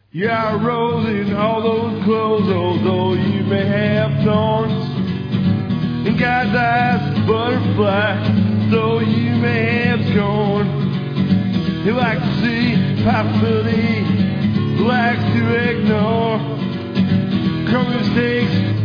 Yeah, I rose in all those clothes, although you may have thorns. And God's eyes a butterfly, though you may have scorn. He likes to see possibility, likes to ignore. Come mistakes.